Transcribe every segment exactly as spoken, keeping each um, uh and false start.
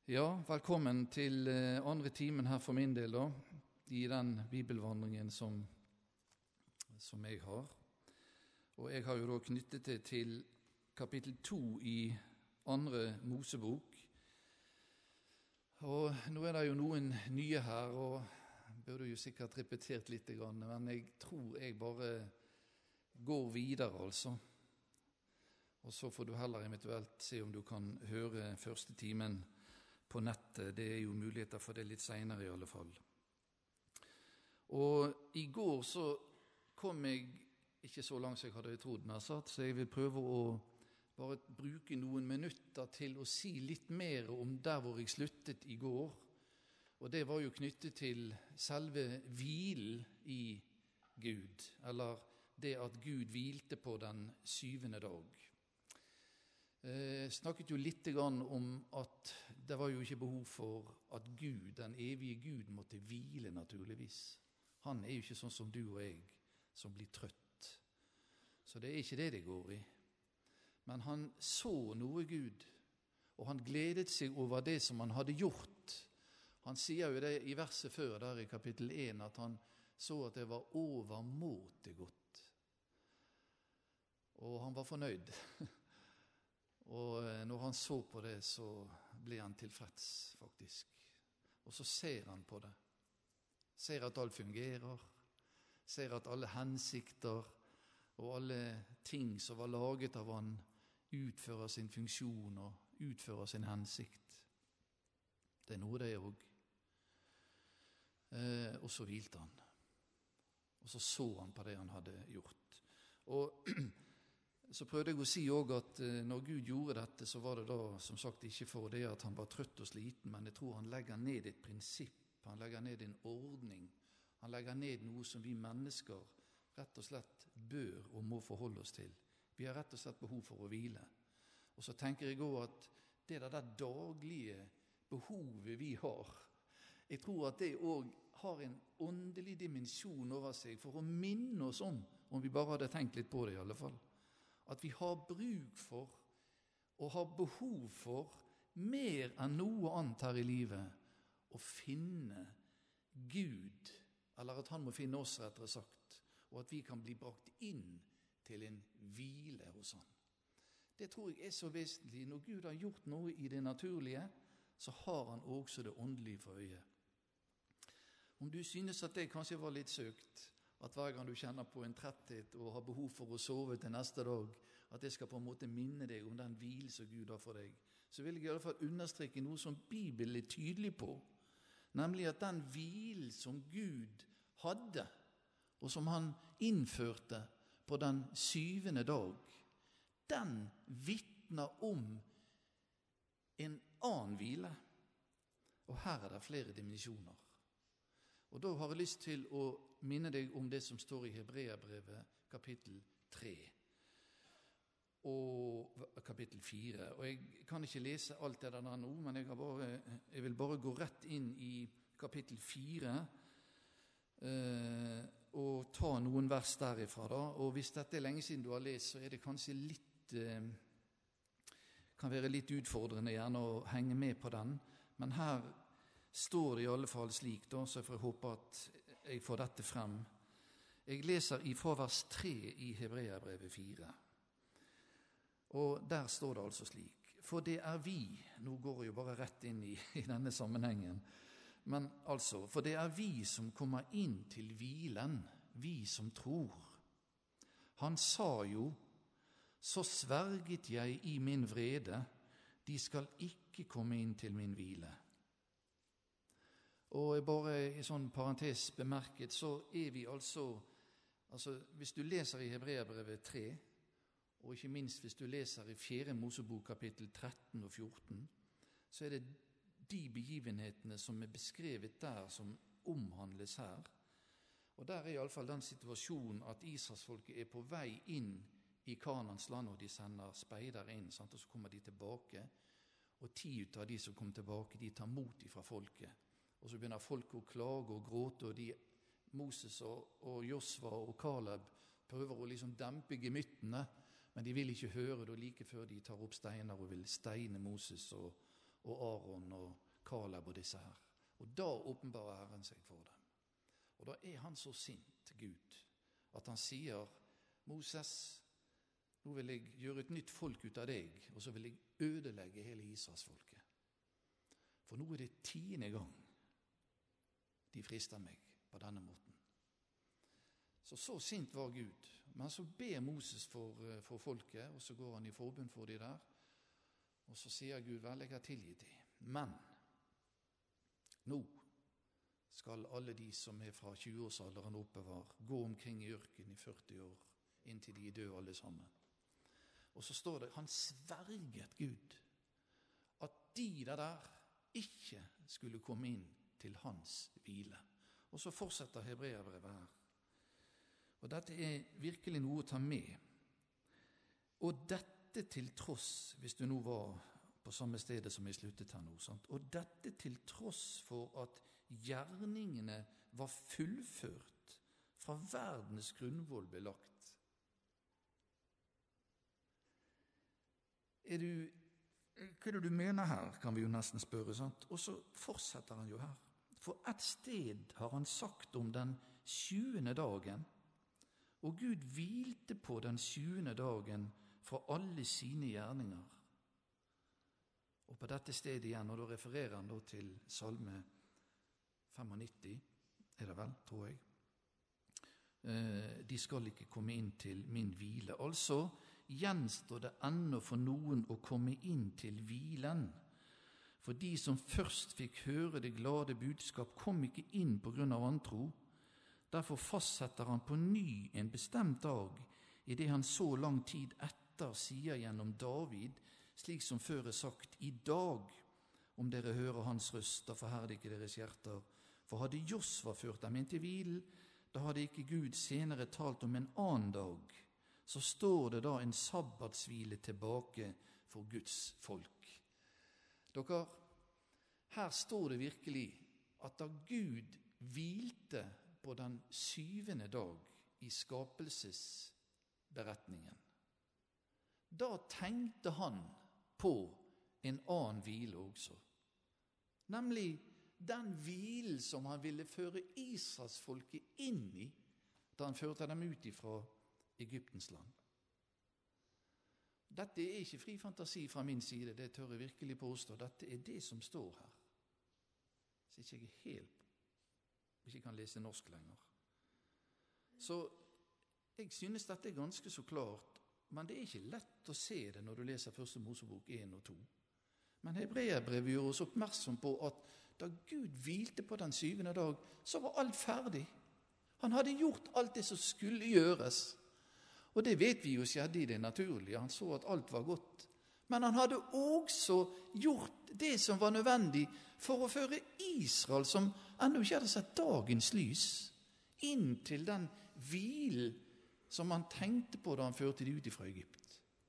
Ja, velkommen til andre timen her for min del da, i den bibelvandringen som, som jeg har. Og jeg har jo da knyttet det til kapittel to i andre Mosebok. Og nå er det jo noen nye her, og jeg burde jo sikkert repetert litt, men jeg tror jeg bare går videre altså. Og så får du heller eventuelt se om du kan høre første timen på nettet. Det er jo muligheter for det litt senere i alle fall. Og i går så kom jeg ikke så langt som jeg hadde trodd, så jeg vil prøve å bare bruke noen minutter til å si litt mer om der hvor jeg sluttet i går. Og det var jo knyttet til selve hvilen i Gud, eller det at Gud hvilte på den syvende dag. Jeg snakket jo litt om at det var jo ikke behov for at Gud, den evige Gud, måtte hvile naturligvis. Han er jo ikke sånn som du og jeg, som blir trøtt. Så det er ikke det det går i. Men han så noe Gud, og han gledet seg over det som han hadde gjort. Han sier jo det i verset før, der i kapittel én, at han så at det var overmåte godt. Og han var fornøyd. Og når han så på det, så ble han tilfreds, faktisk. Og så ser han på det. Ser at alt fungerer. Ser at alle hensikter og alle ting som var laget av han, utfører sin funksjon og utfører sin hensikt. Det er noe det er også. Eh, og så hvilte han. Og så så han på det han hadde gjort. Og så prøvde jeg å si også at når Gud gjorde dette, så var det da som sagt ikke for det at han var trøtt og sliten, men jeg tror han legger ned et prinsipp, han legger ned en ordning, han legger ned noe som vi mennesker rett og slett bør og må forholde oss til. Vi har rett og slett behov for å hvile. Og så tenker jeg også at det der, der daglige behovet vi har, jeg tror at det også har en åndelig dimensjon over seg for å minne oss om, om vi bare hadde tenkt litt på det i alle fall. At vi har bruk for og har behov for mer enn noe annet her i livet å finne Gud, eller at han må finne oss rettere sagt, og at vi kan bli brakt inn til en hvile hos han. Det tror jeg er så vesentlig. Når Gud har gjort noe i det naturlige, så har han også det åndelige for øye. Om du synes at det kanskje var litt søkt, at hver gang du kjenner på en tretthet og har behov for å sove til neste dag, at det skal på en måte minne deg om den hvile som Gud har for deg, så vil jeg i alle fall understreke noe som Bibelen er tydelig på, nemlig at den hvile som Gud hadde, og som han innførte på den syvende dag, den vitner om en annen hvile. Og her er det flere dimensjoner. Og da har jeg lyst til å minne deg om det som står i Hebreabrevet kapittel tre og kapittel fire. Og jeg kan ikke lese alt det der nå, men jeg, bare, jeg vil bare gå rett inn i kapittel fire eh, og ta noen vers derifra da. Og hvis dette er lenge siden du har lest, så er det kanskje litt, eh, kan være litt utfordrende gjerne å henge med på den. Men her står det i alle fall slik, da, så jeg får håpe at jeg får dette frem. Jeg leser ifra vers tre i Hebreabrevet fire. Og der står det altså slik: For det er vi, nå går jeg jo bare rett inn i, i denne sammenhengen, men altså, for det er vi som kommer inn til hvilen, vi som tror. Han sa jo, så sverget jeg i min vrede, de skal ikke komme inn til min hvile. Og bare i sånn parentes bemerket, så er vi altså, altså hvis du leser i Hebreabrevet tre, og ikke minst hvis du leser i fjerde Mosebok kapittel tretten og fjorten, så er det de begivenhetene som er beskrevet der, som omhandles her. Og der er i alle fall den situasjonen at Israelsfolket er på vei inn i Kanans land, og de sender speider inn, sant? Og så kommer de tilbake, og ti ut av de som kom tilbake, de tar mot ifra folket. Og så begynner folk å klage og gråte, og de, Moses og, og Josva og Kaleb prøver å liksom dempe gemyttene, men de vil ikke høre det like før de tar opp steiner og vil steine Moses og, og Aron og Kaleb og disse her. Og da åpenbarer Herren seg for dem. Og da er han så sint, Gud, at han sier, Moses, nå vil jeg gjøre et nytt folk ut av deg, og så vil jeg ødelegge hele Israelsfolket. For nå er det tiende gang de frister meg på denne måten. Så så sint var Gud. Men så ber Moses for, for folket, og så går han i forbund for de der. Og så sier Gud, vel, jeg har tilgitt de. Men nå skal alle de som er fra tjue-årsalderen oppover gå omkring i ørken i førti år, inntil de er døde alle sammen. Og så står det, han sverget Gud, at de der ikke skulle komme inn til hans hvile. Og så fortsetter Hebreerbrevet her. Og dette er virkelig noe å ta med. Og dette til tross, hvis du nå var på samme stedet som jeg sluttet her nå, sant? Og dette til tross for at gjerningene var fullført fra verdens grunnvoll ble lagt. Er du, hva er det du mener her, kan vi jo nesten spørre, sant? Og så fortsetter han jo her. For et sted har han sagt om den sjuende dagen, og Gud hvilte på den sjuende dagen fra alle sine gjerninger. Og på dette stedet igjen, og da refererer han da til Salme nittien, er det vel, tror jeg. Eh, de skal ikke komme inn til min hvile. Altså gjenstår det ennå for noen å komme inn til hvilen. For de som først fikk høre det glade budskap, kom ikke inn på grunn av vantro. Derfor fastsetter han på ny en bestemt dag, i det han så lang tid etter sier gjennom David, slik som før er sagt, i dag, om dere hører hans røst, da forherdiger deres hjerter. For hadde Josva ført dem inn til hvilen, da hadde ikke Gud senere talt om en annen dag. Så står det da en sabbatshvile tilbake for Guds folk. Dere, her står det virkelig at da Gud hvilte på den syvende dag i skapelsesberetningen, da tenkte han på en annen hvile også. Nemlig den hvilen som han ville føre Israelsfolket inn i, da han førte dem ut ifra Egyptens land. Dette er ikke fri fantasi fra min side, det tør jeg virkelig påstå. Dette er det som står her. Så ikke jeg er helt hvis jeg kan lese norsk lenger. Så jeg synes dette er ganske så klart, men det er ikke lett å se det når du leser første Mosebok én og to. Men Hebreerbrevet gjør oss oppmerksom på at da Gud hvilte på den syvende dag, så var alt ferdig. Han hadde gjort alt det som skulle gjøres. Og det vet vi jo skjedde i det naturlige. Han så at alt var godt. Men han hadde også gjort det som var nødvendig for å føre Israel, som ennå ikke hadde sett dagens lys, inn til den hvilen som han tenkte på da han førte de ut fra Egypt.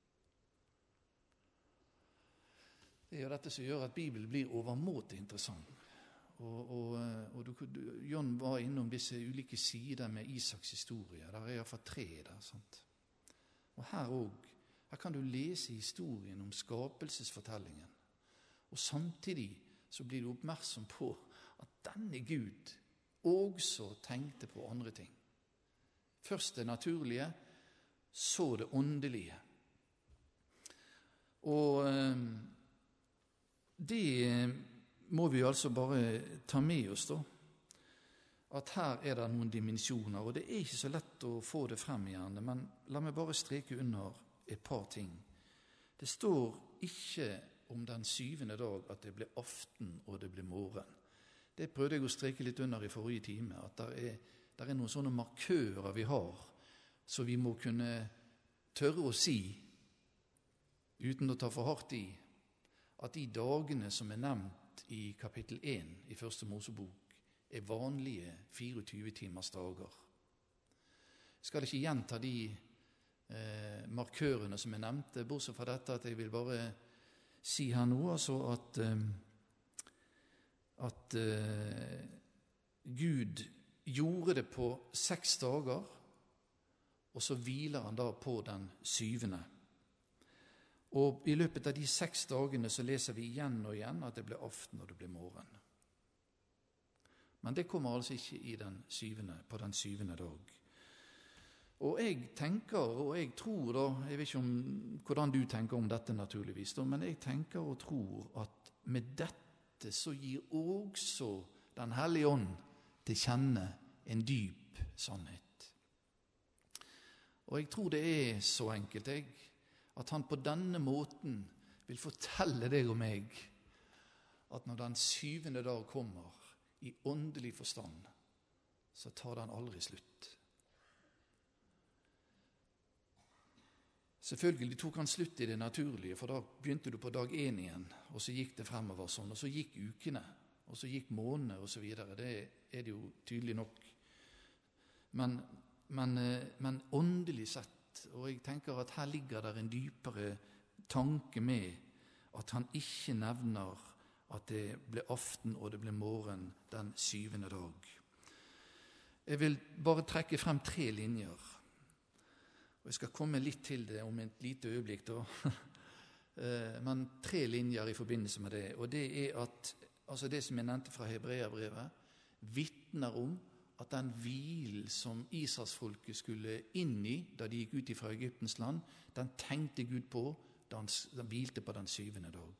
Det er jo dette som gjør at Bibelen blir overmåte interessant. Og, og, og du, John var innom disse ulike sider med Isaks historie. Der er i hvert fall tre der, sant? Og her også, her kan du lese historien om skapelsesfortellingen. Og samtidig så blir du oppmerksom på at denne Gud også tenkte på andre ting. Først det naturlige, så det åndelige. Og det må vi altså bare ta med oss da, at her er det noen dimensjoner, og det er ikke så lett å få det frem igjen, men la meg bare streke under et par ting. Det står ikke om den syvende dag at det ble aften og det ble morgen. Det prøvde jeg å streke litt under i forrige time, at der er, der er noen sånne markører vi har, så vi må kunne tørre å si, uten å ta for hardt i, at de dagene som er nevnt i kapittel én i første Mosebok, er vanlige fireogtyve timers dager. Jeg skal ikke gjenta de eh, markørene som jeg nevnte, bortsett fra dette at jeg vil bare si her nå, altså at, eh, at eh, Gud gjorde det på seks dager, og så hviler han da på den syvende. Og i løpet av de seks dagene så leser vi igjen og igjen at det ble aften og det ble morgen. Men det kommer altså ikke i den syvende, på den syvende dag. Og jeg tenker, og jeg tror da, jeg vet ikke om, hvordan du tenker om dette naturligvis, da, men jeg tenker og tror at med dette så gir også den hellige ånd til kjenne en dyp sannhet. Og jeg tror det er så enkelt, jeg, at han på denne måten vil fortelle deg og meg at når den syvende dag kommer i åndelig forstand, så tar den aldri slutt. Selvfølgelig tok han slutt i det naturlige, for da begynte du på dag én igjen, og så gikk det fremover sånn, og så gikk ukene, og så gikk månedene og så videre. Det er det jo tydelig nok. Men, men, men åndelig sett, og jeg tenker at her ligger der en dypere tanke med at han ikke nevner at det ble aften og det ble morgen den syvende dag. Jeg vil bare trekke frem tre linjer. Og jeg skal komme litt til det om et lite øyeblikk da. Men tre linjer i forbindelse med det. Og det er at, altså det som jeg nevnte fra Hebreabrevet, vitner om at den hvil som Israelsfolket skulle inn i da de gikk ut fra Egyptens land, den tenkte Gud på da han, han hvilte på den syvende dag.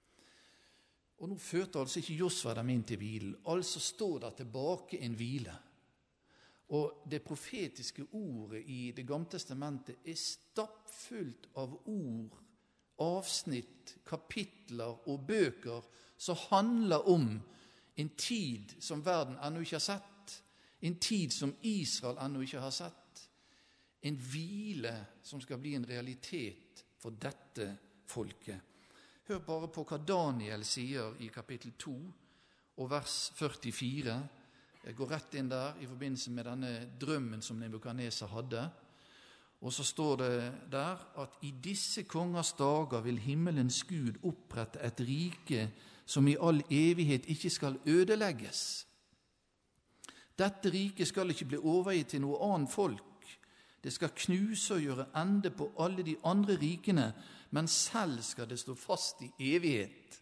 Og nå førte altså ikke Josva dem inn til hvilen, altså står det tilbake en hvile. Og det profetiske ordet i Det gamle testamentet er stappfullt av ord, avsnitt, kapitler og bøker som handler om en tid som verden ennå ikke har sett, en tid som Israel ennå ikke har sett, en hvile som skal bli en realitet for dette folket. Hør bare på hva Daniel sier i kapittel to og vers førtifire. Jeg går rett inn der i forbindelse med denne drømmen som Nebukadneser hadde. Og så står det der at i disse kongers dager vil himmelens Gud opprette et rike som i all evighet ikke skal ødelegges. Dette riket skal ikke bli overgitt til noe annet folk. Det skal knuse og gjøre ende på alle de andre rikene, men selv skal det stå fast i evighet.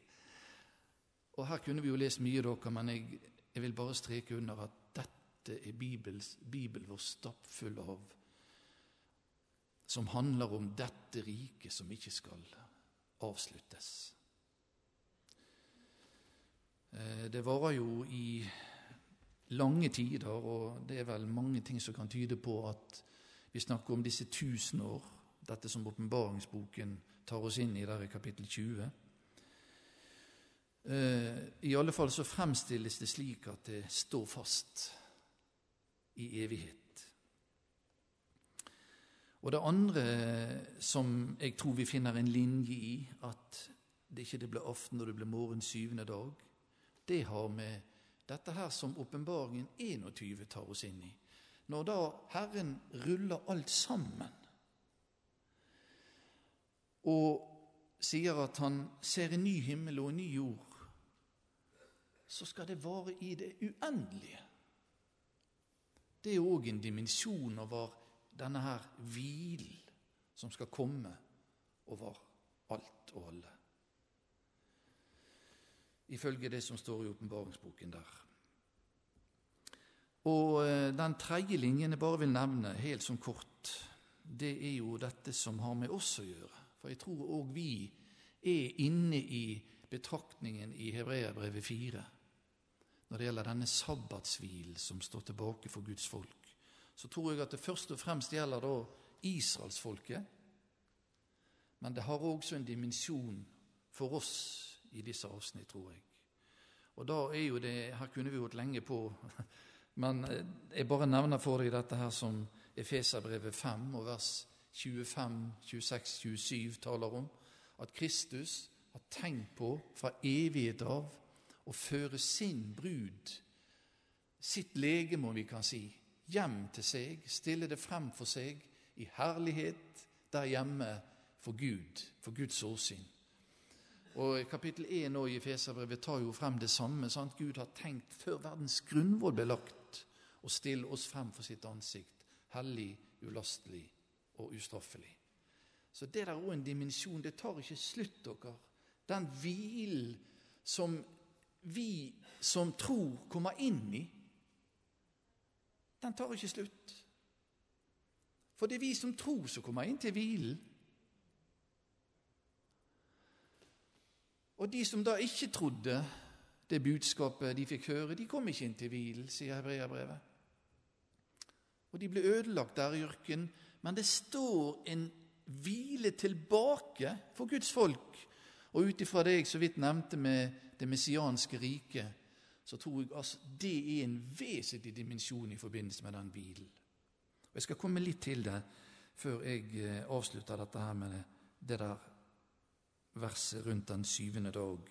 Og her kunne vi jo lest mye dere, men jeg, jeg vil bare streke under at dette er Bibels, Bibel vår stappfull av, som handler om dette riket som ikke skal avsluttes. Det varer jo i lange tider, og det er vel mange ting som kan tyde på at vi snakker om disse tusen år, dette som åpenbaringsboken tar oss inn i der i kapittel tjue. I alle fall så fremstilles det slik at det står fast i evighet. Og det andre som jeg tror vi finner en linje i, at det ikke det ble aften og det ble morgen syvende dag, det har med dette her som åpenbaringen enogtyve tar oss inn i. Når da Herren ruller alt sammen og sier at han ser en ny himmel og en ny jord, så skal det vare i det uendelige. Det er også en dimensjon over denne her hvil som skal komme over alt og alle. Ifølge det som står i åpenbaringsboken der. Og den tredje linjen jeg bare vil nevne helt som kort, det er jo dette som har med oss å gjøre. For jeg tror også vi er inne i betraktningen i Hebreabrevet fire, når det gjelder denne sabbatshvil som står tilbake for Guds folk. Så tror jeg at det først og fremst gjelder da Israelsfolket, men det har også en dimensjon for oss i disse avsnitt, tror jeg. Og da er jo det, her kunne vi gått lenge på, men jeg bare nevner for deg dette her som Efeserbrevet fem og vers tjuefem, tjueseks, tjuesju taler om, at Kristus har tenkt på fra evighet av å føre sin brud, sitt legeme, vi kan si, hjem til seg, stille det frem for seg i herlighet der hjemme for Gud, for Guds åsyn. Og kapittel én i Efeserbrevet tar jo frem det samme, sånn at Gud har tenkt før verdens grunnvoll ble lagt å stille oss frem for sitt ansikt, hellig, ulastelig og ustraffelig. Så det der er også en dimensjon, det tar ikke slutt, dere. Den hvilen som vi som tror kommer inn i, den tar ikke slutt. For det er vi som tror som kommer inn til hvilen. Og de som da ikke trodde det budskapet de fikk høre, de kom ikke inn til hvilen, sier Hebreerbrevet. Og de ble ødelagt der i ørkenen, men det står en hvile tilbake for Guds folk. Og ut ifra det jeg så vidt nevnte med det messianske riket, så tror jeg altså det er en vesentlig dimensjon i forbindelse med den hvilen. Og jeg skal komme litt til det før jeg avslutter dette her med det der verset rundt den syvende dag.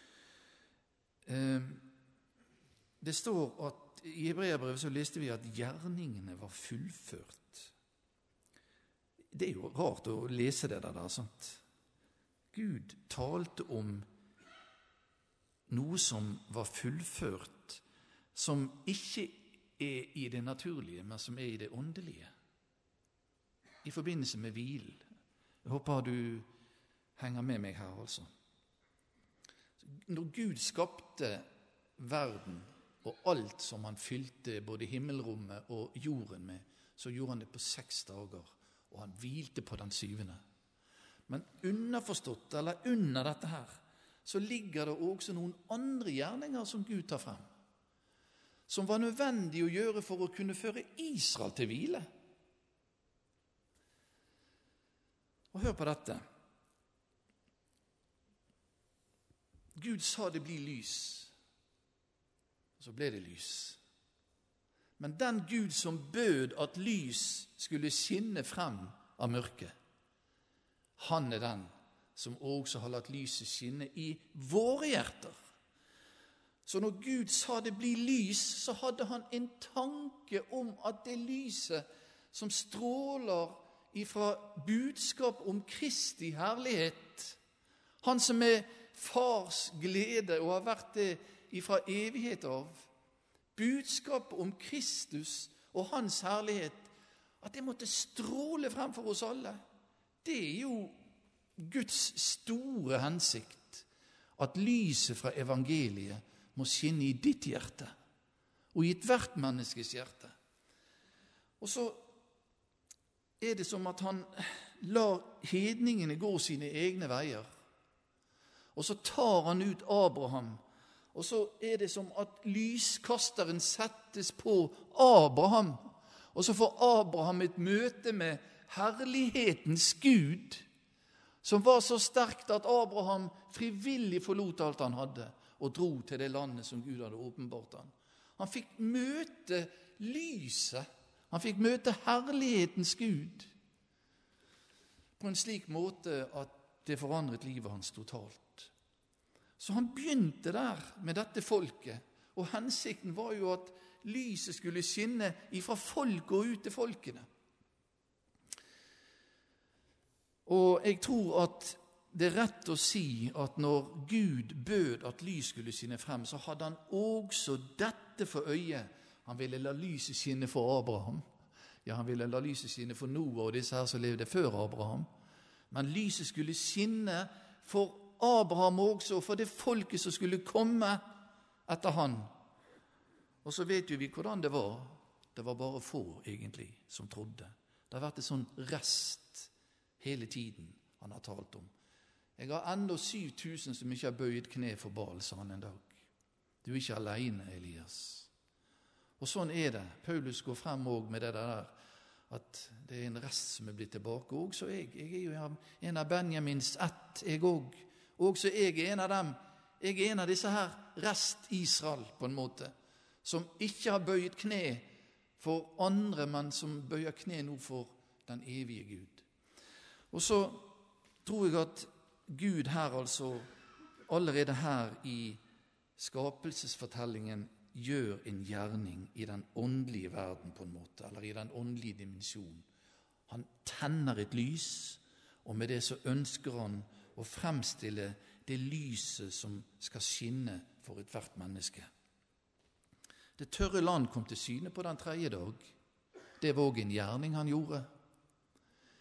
Det står at i Hebreerbrevet så leste vi at gjerningene var fullført. Det er jo rart å lese det der, sant? Gud talte om noe som var fullført, som ikke er i det naturlige, men som er i det åndelige, i forbindelse med hvil. Jeg håper du henger med meg her, altså. Når Gud skapte verden og alt som han fylte både himmelrommet og jorden med, så gjorde han det på seks dager, og han hvilte på den syvende. Men underforstått, eller under dette her, så ligger det også noen andre gjerninger som Gud tar frem, som var nødvendig å gjøre for å kunne føre Israel til hvile. Og hør på dette. Gud sa det blir lys, og så ble det lys. Men den Gud som bød at lys skulle skinne frem av mørket, han er den som også har latt lyset skinne i våre hjerter. Så når Gud sa det blir lys, så hadde han en tanke om at det lyset som stråler ifra budskap om Kristi herlighet, han som er fars glede og har vært det ifra evighet av, budskap om Kristus og hans herlighet, at det måtte stråle frem for oss alle. Det er jo Guds store hensikt, at lyset fra evangeliet må skinne i ditt hjerte, og i et hvert menneskes hjerte. Og så er det som at han lar hedningene gå sine egne veier, og så tar han ut Abraham, og så er det som at lyskasteren settes på Abraham, og så får Abraham et møte med herlighetens Gud, som var så sterkt at Abraham frivillig forlot alt han hadde, og dro til det landet som Gud hadde åpenbart han. Han fikk møte lyset, han fikk møte herlighetens Gud, på en slik måte at det forandret livet hans totalt. Så han begynte der med dette folket, og hensikten var jo at lyset skulle skinne ifra folket og ut til folkene. Og jeg tror at det er rett å si at når Gud bød at lys skulle skinne frem, så hadde han også dette for øye. Han ville la lyset skinne for Abraham. Ja, han ville la lyset skinne for Noah og disse her som levde før Abraham. Men lyset skulle skinne for Abraham også, og for det folket som skulle komme etter han. Og så vet jo vi hvordan det var. Det var bare få, egentlig, som trodde. Det har vært en sånn rest hele tiden han har talt om. Jeg har enda syv tusen som ikke har bøyet kne for Baal, sa han en dag. Du er ikke alene, Elias. Og sånn er det. Paulus går frem også med det der, at det er en rest som er blitt tilbake. Også jeg, jeg er jo en av Benjamins ett, jeg også. Også jeg er en av dem. Jeg er en av disse her rest Israel, på en måte, som ikke har bøyet kne for andre, men som bøyer kne nå for den evige Gud. Og så tror jeg at Gud her, altså allerede her i skapelsesfortellingen, gjør en gjerning i den åndelige verden på en måte, eller i den åndelige dimensjonen. Han tenner et lys, og med det så ønsker han å fremstille det lyset som skal skinne for et hvert menneske. Det tørre land kom til syne på den tredje dag. Det var også en gjerning han gjorde.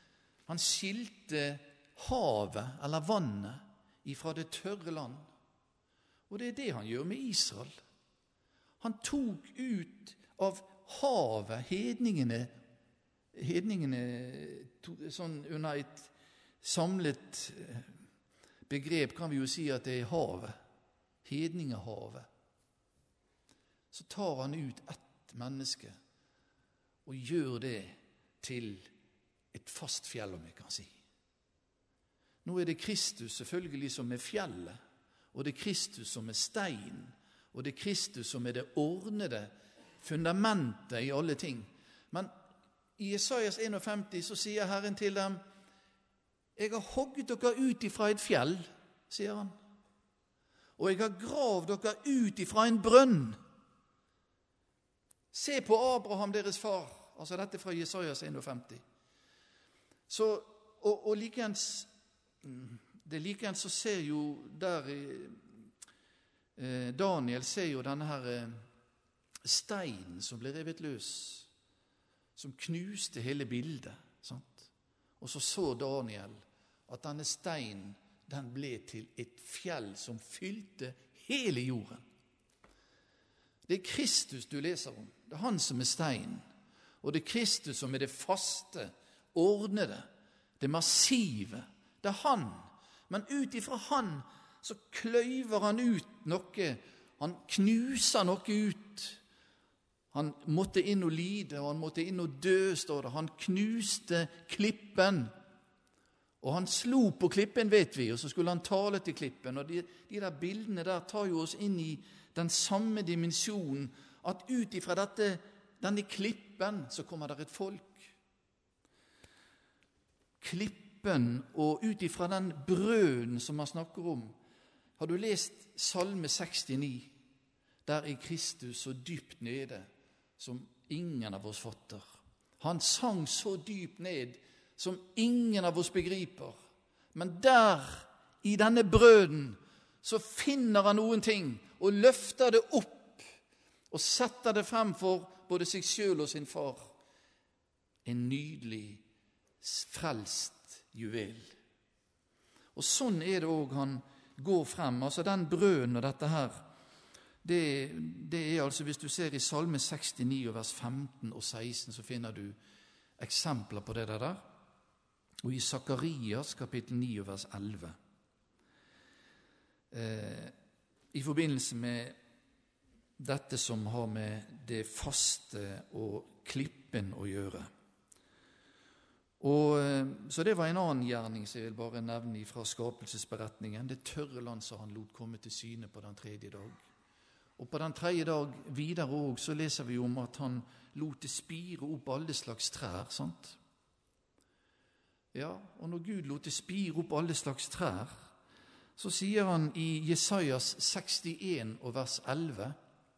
Han skilte havet, eller vannet, ifra det tørre land. Og det er det han gjør med Israel. Han tok ut av havet hedningene, hedningene sånn under et samlet begrep kan vi jo si at det er havet, hedningehavet. Så tar han ut ett menneske og gjør det til et fast fjell, om jeg kan si. Nå er det Kristus selvfølgelig som er fjellet, og det er Kristus som er stein, og det er Kristus som er det ordnede fundamentet i alle ting. Men i Jesajas femtién så sier Herren til dem, jeg har hogget dere ut ifra et fjell, sier han, og jeg har gravd dere ut ifra en brønn. Se på Abraham, deres far. Altså dette fra Jesajas femtién. Så, og, og likens, det likens så ser jo der eh, Daniel ser jo denne her eh, steinen som ble revet løs, som knuste hele bildet, sant? Og så så Daniel at denne steinen, den ble til et fjell som fylte hele jorden. Det er Kristus du leser om. Det er han som er steinen. Og det er Kristus som er det faste, ordnede, det massive. Det er han. Men ut ifra han så kløyver han ut noe. Han knuser noe ut. Han måtte inn og lide, og han måtte inn og dø, står det. Han knuste klippen. Og han slo på klippen, vet vi, og så skulle han tale til klippen. Og de, de der bildene der tar jo oss inn i den samme dimensjonen, at ut ifra dette, denne klippen, så kommer det et folk. Klippen, og ut ifra den brøden som man snakker om. Har du lest Salme sekstini? Der er Kristus så dypt nede, som ingen av oss fatter. Han sang så dypt ned, som ingen av oss begriper. Men der, i denne brøden, så finner han noen ting, og løfter det opp, og setter det frem for både seg selv og sin far. En nydelig, frelst juvel. Og sånn er det også han går frem. Altså den brøden og dette her, det, det er altså, hvis du ser i Salme sekstini og vers femten og seksten, så finner du eksempler på det der. Og i Sakarias kapittel ni og vers elleve. Eh, I forbindelse med dette som har med det faste og klippen å gjøre. Og, så det var en annen gjerning som jeg vil bare nevne fra skapelsesberetningen. Det tørre land som han lot komme til syne på den tredje dag. Og på den tredje dag videre også, så leser vi om at han lot det spire opp alle slags trær, sant? Ja, og når Gud lot det spire opp alle slags trær, så sier han i Jesajas sekstien og vers elleve,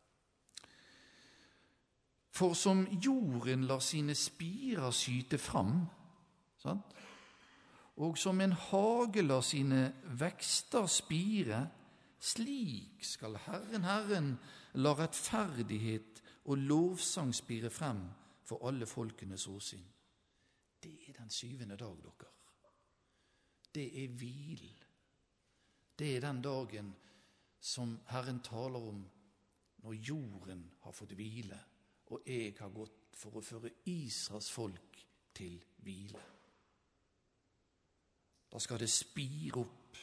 for som jorden lar sine spirer skyte fram, sant? Og som en hage lar sine vekster spire, slik skal Herren, Herren, la rettferdighet og lovsang spire frem for alle folkenes åsyn. Det er den syvende dag, dere. Det er hvil. Det er den dagen som Herren taler om når jorden har fått hvile, og jeg har gått for å føre Israels folk til hvile. Da skal det spire opp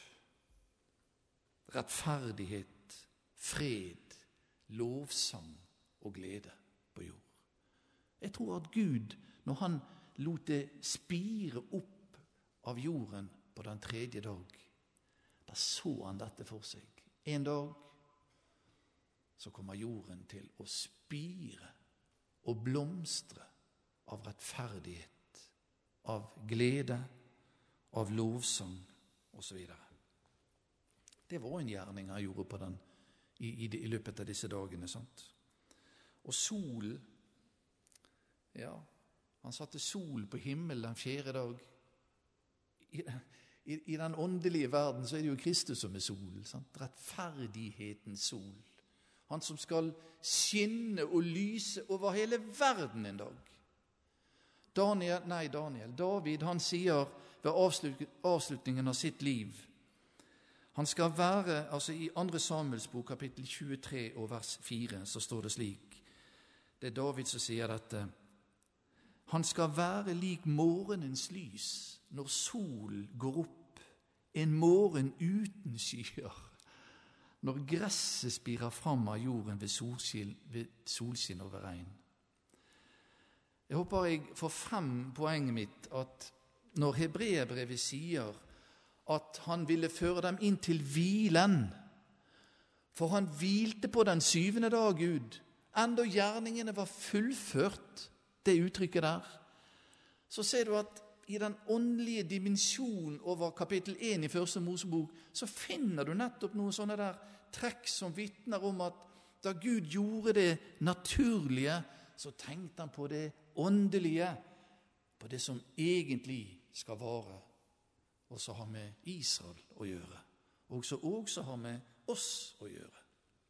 rettferdighet, fred, lovsang og glede på jord. Jeg tror at Gud, når han lot det spire opp av jorden på den tredje dag, da så han dette for seg. En dag så kommer jorden til å spire og blomstre av rettferdighet, av glede, av lovsang og så videre. Det var en gjerning han gjorde på den, i, i, i løpet av disse dagene, sant? Og solen, ja, han satte sol på himmelen den fjerde dag. I, i, I den åndelige verden så er det jo Kristus som er sol, sant? Rettferdighetens sol. Han som skal skinne og lyse over hele verden en dag. Daniel, nei Daniel, David, han sier ved avslutningen av sitt liv, han skal være, altså i andre Samuels bok, kapittel tjuetre og vers fire, så står det slik, det er David som sier dette, han skal være lik morgenens lys når sol går opp, en morgen uten skyer, når gresset spirer fram av jorden ved solskinn, ved solskinn og ved regn. Jeg håper jeg får frem poenget mitt, at når Hebreerbrevet sier at han ville føre dem inn til hvilen, for han hvilte på den syvende dag, Gud, enda gjerningene var fullført, det uttrykket der, så ser du at i den åndelige dimensjonen over kapittel én i første Mosebok, så finner du nettopp noen sånne der trekk som vittner om at da Gud gjorde det naturlige, så tenkte han på det åndelige, på det som egentlig skal vare, og så har med Israel å gjøre, og så også har med oss å gjøre.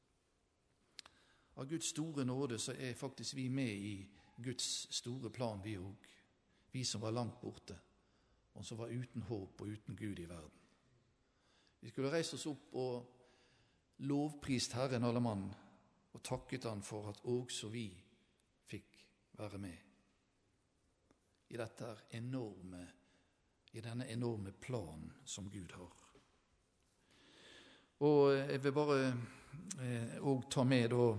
Av Guds store nåde så er faktisk vi med i Guds store plan, vi òg. Vi som var langt borte, og som var uten håp og uten Gud i verden. Vi skulle reise oss opp og lovprist Herren alle mann, og takket han for at også vi fikk være med i dette enorme, i denne enorme plan som Gud har. Og jeg vil bare eh, og ta med da,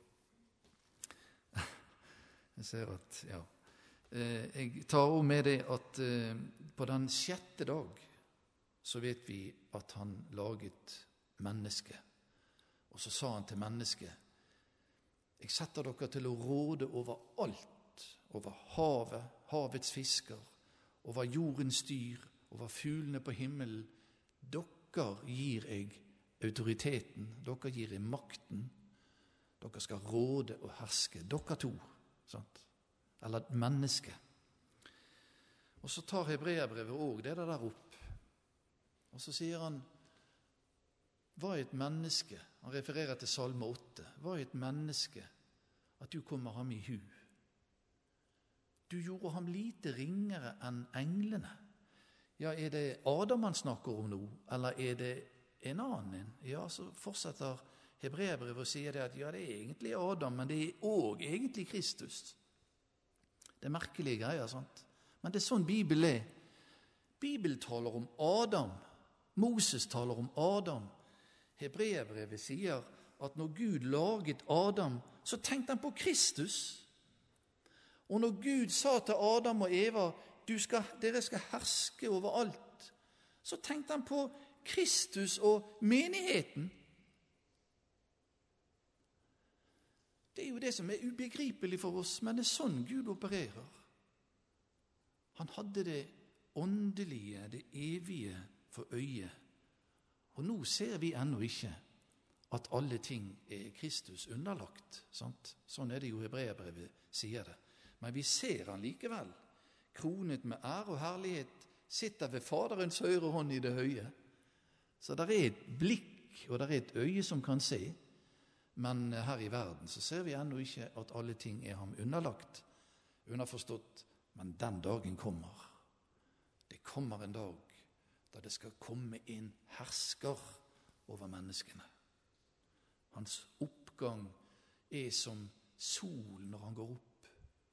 jeg ser at, ja, eh, jeg tar også med det at eh, på den sjette dag så vet vi at han laget mennesket. Og så sa han til mennesket, jeg setter dere til å råde over alt, over havet, havets fisker, over jordens dyr, over fuglene på himmelen. Dere gir jeg autoriteten, dere gir jeg makten, dere skal råde og herske, dere to, sant? Eller et menneske. Og så tar Hebreerbrevet også det der opp, og så sier han, hva er et menneske? Han refererer til Salme åtte. Hva er et menneske at du kommer ham i hu? Du gjorde ham lite ringere enn englene. Ja, er det Adam han snakker om nå, eller er det en annen? Ja, så fortsetter Hebreerbrevet og sier det at ja, det er egentlig Adam, men det er også egentlig Kristus. Det er merkelige greier, sant? Men det er sånn Bibelen er. Bibelen taler om Adam. Moses taler om Adam. Hebreerbrevet sier at når Gud laget Adam, så tenkte han på Kristus. Og når Gud sa til Adam og Eva, du skal, dere skal herske over alt, så tenkte han på Kristus og menigheten. Det er jo det som er ubegripelig for oss, men det er sånn Gud opererer. Han hadde det åndelige, det evige for øye. Og nå ser vi ennå ikke at alle ting er Kristus underlagt. Sant? Sånn er det jo Hebreerbrevet sier det. Men vi ser han likevel, kronet med ære og herlighet, sitter ved Faderens høyre hånd i det høye. Så der er et blikk, og der er et øye som kan se. Men her i verden så ser vi ennå ikke at alle ting er ham underlagt. Underforstått, men den dagen kommer. Det kommer en dag da det skal komme en hersker over menneskene. Hans oppgang er som sol når han går opp.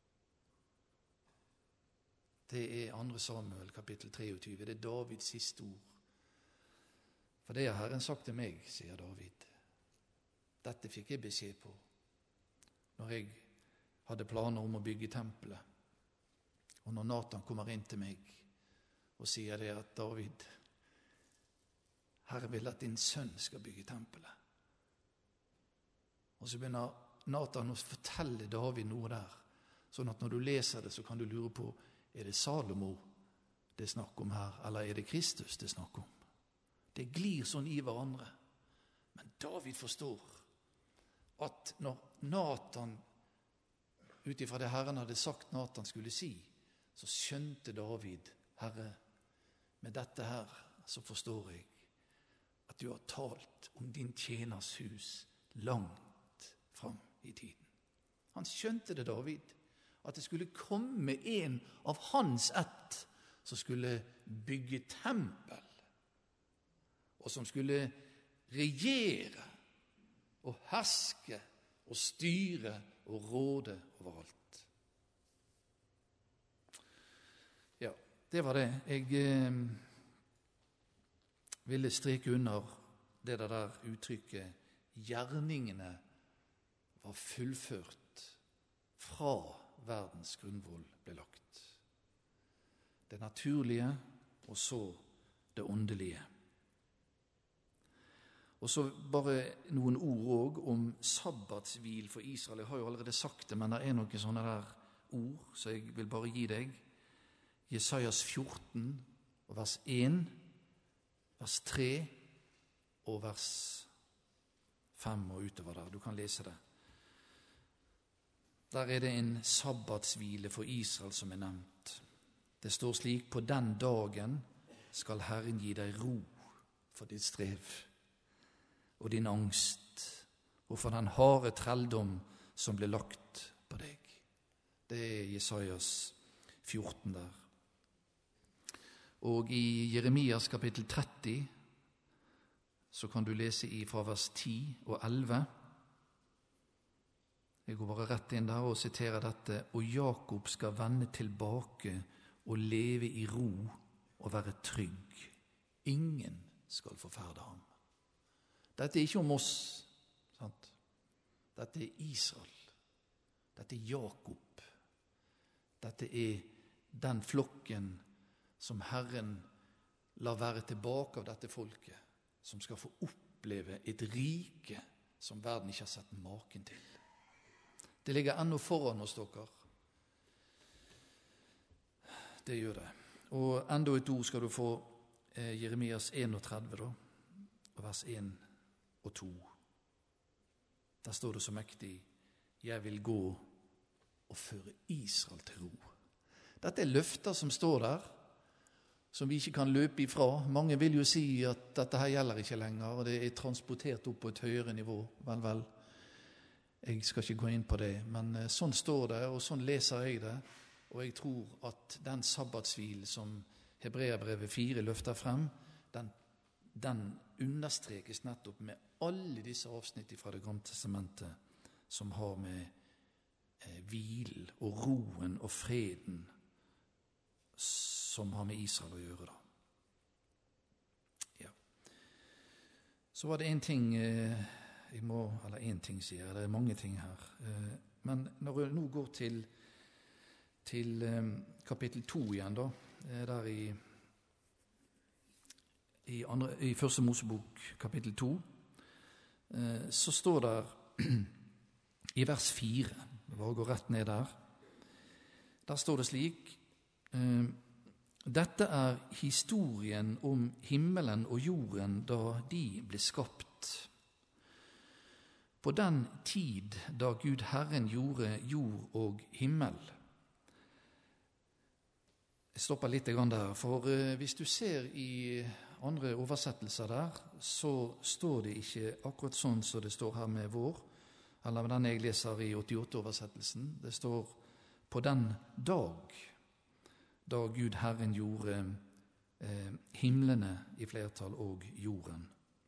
Det er andre Samuel kapittel treogtyve, det er Davids siste ord. For det har Herren sagt til meg, sier David. Dette fikk jeg beskjed på når jeg hadde planer om å bygge tempelet. Og når Nathan kommer inn til meg og sier det at David, Herren vil at din sønn skal bygge tempelet. Og så begynner Nathan å fortelle David noe der, sånn at når du leser det så kan du lure på, er det Salomo det er snakk om her, eller er det Kristus det er snakk om? Det glir sånn i hverandre. Men David forstår at når Nathan, utifra det Herren hadde sagt Nathan skulle si, så skjønte David, Herre, med dette her så forstår jeg at du har talt om din tjeners hus langt fram i tiden. Han skjønte det, David. At det skulle komme en av hans ett som skulle bygge tempel, og som skulle regjere og herske og styre og råde overalt. Ja, det var det. Jeg eh, ville streke under det der uttrykket gjerningene var fullført fra verdens grunnvoll ble lagt. Det naturlige, og så det åndelige. Og så bare noen ord også om sabbatshvil for Israel. Jeg har jo allerede sagt det, men det er noen sånne der ord, så jeg vil bare gi deg. Jesajas fjorten, vers én, vers tre og vers fem og utover der. Du kan lese det. Der er det en sabbatshvile for Israel som er nevnt. Det står slik: på den dagen skal Herren gi deg ro for ditt strev og din angst, og for den harde trelldom som ble lagt på deg. Det er Jesajas fjorten der. Og i Jeremias kapittel tretti så kan du lese i fra vers ti og elleve. Jeg går bare rett inn der og siterer dette: og Jakob skal vende tilbake og leve i ro og være trygg. Ingen skal forferde ham. Dette er ikke om oss, sant? Dette er Israel. Dette er Jakob. Dette er den flokken som Herren lar være tilbake av dette folket, som skal få oppleve et rike som verden ikke har sett maken til. Det ligger ennå foran oss, dere. Det gjør det. Og enda et ord skal du få, eh, Jeremias enogtredve, da, vers én og to. Der står det så mektig: jeg vil gå og føre Israel til ro. Dette er løfter som står der, som vi ikke kan løpe ifra. Mange vil jo si at dette her gjelder ikke lenger, og det er transportert opp på et høyere nivå. Vel, vel, jeg skal ikke gå inn på det, men sånn står det, og sånn leser jeg det. Og jeg tror at den sabbatshvil som Hebreerbrevet fire løfter frem, den, den understrekes nettopp med alle disse avsnitt fra Det gamle testamentet som har med eh, hvil og roen og freden som har med Israel å gjøre. Da. Ja. Så var det en ting eh, jeg må, eller en ting sier jeg, det er mange ting her. Eh, men når jeg nå går til til eh, kapittel to igjen, da, der i, i, andre, i første Mosebok kapittel to, eh, så står der i vers fire, bare gå rett ned der, der står det slik: eh, dette er historien om himmelen og jorden da de ble skapt. På den tid da Gud Herren gjorde jord og himmel. Jeg stopper litt der, for hvis du ser i andre oversettelser der, så står det ikke akkurat sånn som det står her med vår, eller med den jeg leser i åttiåtte-oversettelsen. Det står på den dag da Gud Herren gjorde eh, himlene i flertall og jorden.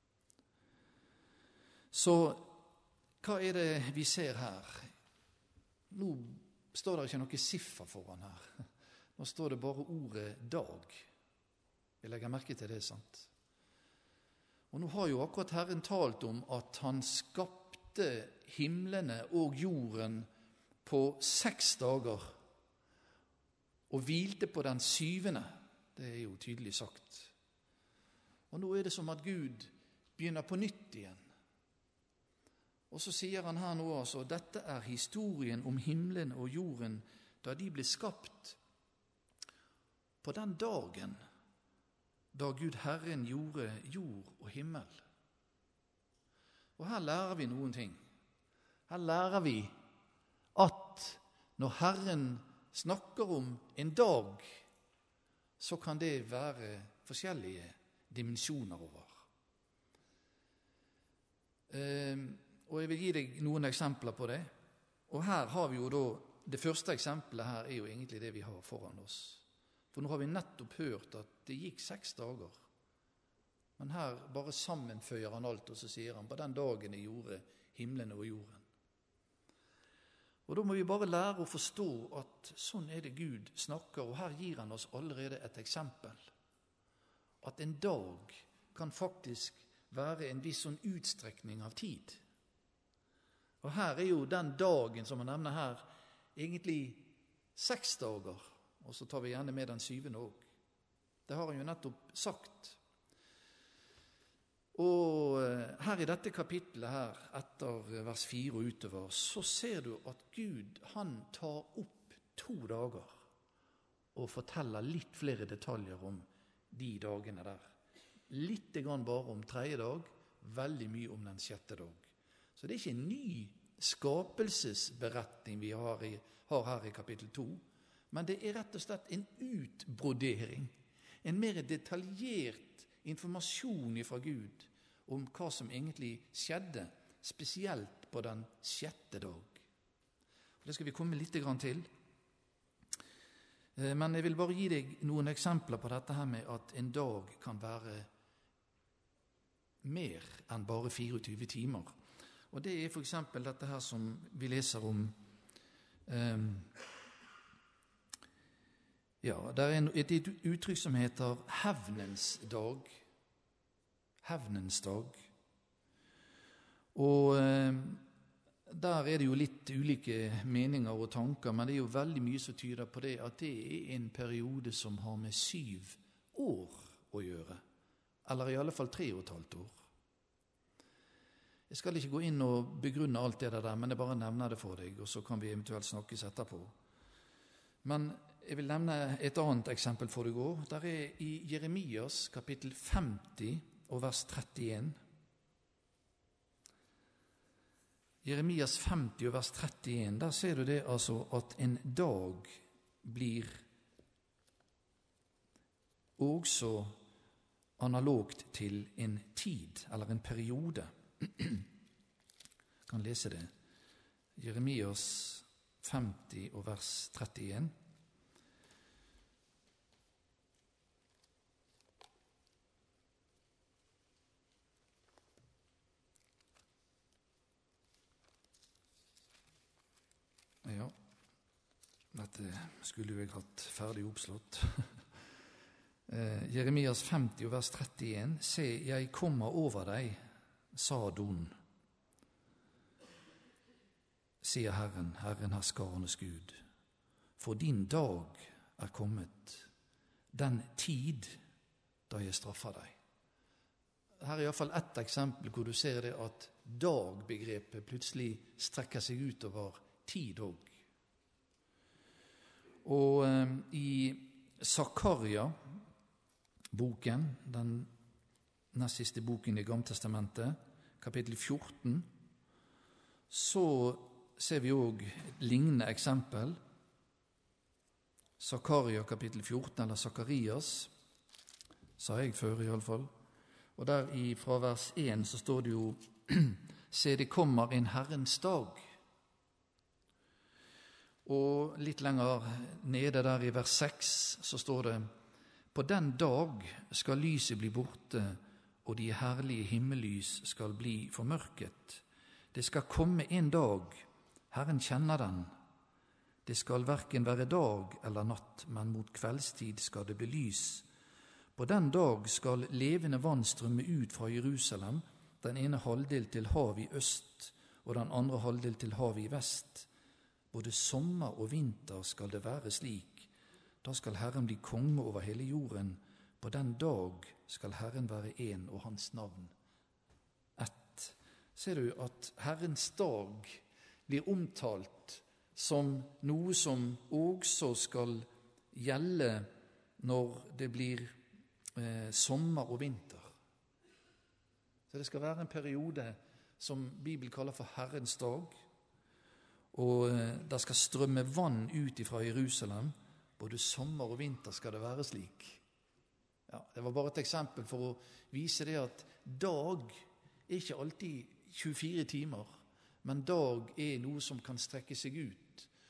Så hva er det vi ser her? Nå står det ikke noe siffer foran her. Nå står det bare ordet dag. Vi legger merke til det, sant? Og nå har jo akkurat Herren talt om at han skapte himlene og jorden på seks dager og hvilte på den syvende. Det er jo tydelig sagt. Og nå er det som at Gud begynner på nytt igjen. Og så sier han her nå altså: dette er historien om himmelen og jorden da de ble skapt. På den dagen da Gud Herren gjorde jord og himmel. Og her lærer vi noen ting. Her lærer vi at når Herren snakker om en dag, så kan det være forskjellige dimensjoner over. Eh, og jeg vil gi deg noen eksempler på det. Og her har vi jo da det første eksempelet her er jo egentlig det vi har foran oss. For nå har vi nettopp hørt at det gikk seks dager. Men her bare sammenføyer han alt, og så sier han på den dagen jeg gjorde himmelen og jorden. Og da må vi bare lære å forstå at sånn er det Gud snakker, og her gir han oss allerede et eksempel. At en dag kan faktisk være en viss sånn utstrekning av tid. Og her er jo den dagen som han nevner her, egentlig seks dager, og så tar vi gjerne med den syvende også. Det har han jo nettopp sagt. Og her i dette kapittelet her, etter vers fire og utover, så ser du at Gud, han tar opp to dager og forteller litt flere detaljer om de dagene der. Litt grann bare om tredje dag, veldig mye om den sjette dag. Så det er ikke en ny skapelsesberetning vi har, i, har her i kapittel to, men det er rett og slett en utbrodering, en mer detaljert informasjon fra Gud om hva som egentlig skjedde, spesielt på den sjette dag. Det skal vi komme litt grann til. Men jeg vil bare gi deg noen eksempler på dette her med at en dag kan være mer enn bare fireogtyve timer. Og det er for eksempel dette her som vi leser om. Um, ja, det er et uttrykk som heter hevnens dag. Hevnens dag. Og um, der er det jo litt ulike meninger og tanker, men det er jo veldig mye som tyder på det, at det er en periode som har med syv år å gjøre. Eller i alle fall tre og et halvt år. Jeg skal ikke gå inn og begrunne alt det der, men jeg bare nevner det for deg, og så kan vi eventuelt snakkes etterpå. Men jeg vil nevne et annet eksempel for deg også. Der er i Jeremias kapittel femti og vers trettien. Jeremias femti og vers trettien, der ser du det altså at en dag blir også analogt til en tid, eller en periode. Jeg kan lese det. Jeremias femti og vers trettien. Ja, dette skulle jo jeg hatt ferdig oppslått. Jeremias femti og vers trettien. Se, jeg kommer over deg, sa Adon, sier Herren, Herren herskarenes Gud, for din dag er kommet, den tid da jeg straffer deg. Her er i hvert fall ett eksempel hvor du ser det at dagbegrepet plutselig strekker seg utover tid òg. Og eh, i Zakaria, boken, den nest siste boken i Gammeltestamentet, kapittel fjorten, så ser vi også lignende eksempel. Zakaria kapittel fjorten, eller Zakarias, sa jeg før i alle fall. Og der i, fra vers én så står det jo se, det kommer en Herrens dag. Og litt lenger nede der i vers seks så står det på den dag skal lyset bli borte, og de herlige himmellys skal bli formørket. Det skal komme en dag, Herren kjenner den. Det skal hverken være dag eller natt, men mot kveldstid skal det bli lys. På den dag skal levende vann strømme ut fra Jerusalem, den ene halvdel til hav i øst, og den andre halvdel til hav i vest. Både sommer og vinter skal det være slik. Da skal Herren bli konge over hele jorden. På den dag skal Herren være en, og hans navn ett. Ser du at Herrens dag blir omtalt som noe som også skal gjelde når det blir eh, sommer og vinter. Så det skal være en periode som Bibelen kaller for Herrens dag, og eh, det skal strømme vann ut fra Jerusalem. Både sommer og vinter skal det være slik. Ja, det var bare et eksempel for å vise det at dag er ikke alltid tjuefire timer, men dag er noe som kan strekke seg ut.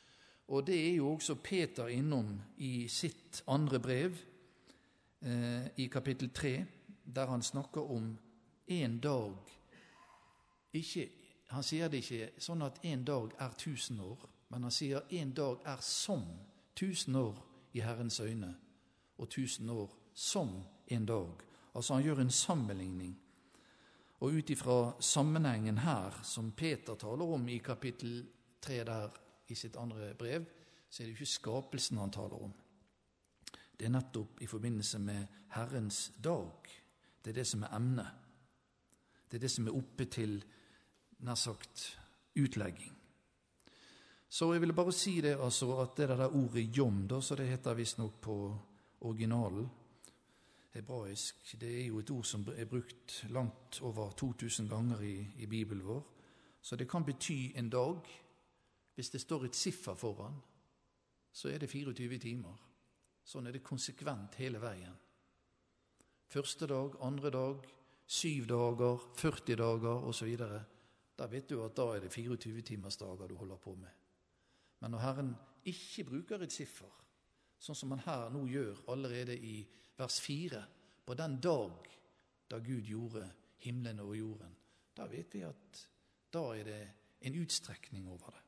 Og det er jo også Peter innom i sitt andre brev, eh, i kapittel tre, der han snakker om en dag. Ikke, han sier det ikke sånn at en dag er tusen år, men han sier en dag er som tusen år i Herrens øyne, og tusen år som en dag. Altså han gjør en sammenligning. Og ut ifra sammenhengen her, som Peter taler om i kapittel tre der i sitt andre brev, så er det ikke skapelsen han taler om. Det er nettopp i forbindelse med Herrens dag. Det er det som er emnet. Det er det som er oppe til, nær sagt, utlegging. Så jeg ville bare si det, altså, at det der ordet jom, da, så det heter visst nok på originalen, hebraisk, det er jo et ord som er brukt langt over to tusen ganger i, i Bibelen vår. Så det kan bety en dag. Hvis det står et siffer foran, så er det fireogtyve timer. Sånn er det konsekvent hele veien. Første dag, andre dag, syv dager, førti dager og så videre. Da vet du at da er det fireogtyve timers dager du holder på med. Men når Herren ikke bruker et siffer, sånn som han her nå gjør allerede i vers fire, på den dag da Gud gjorde himmelen og jorden, da vet vi at da er det en utstrekning over det.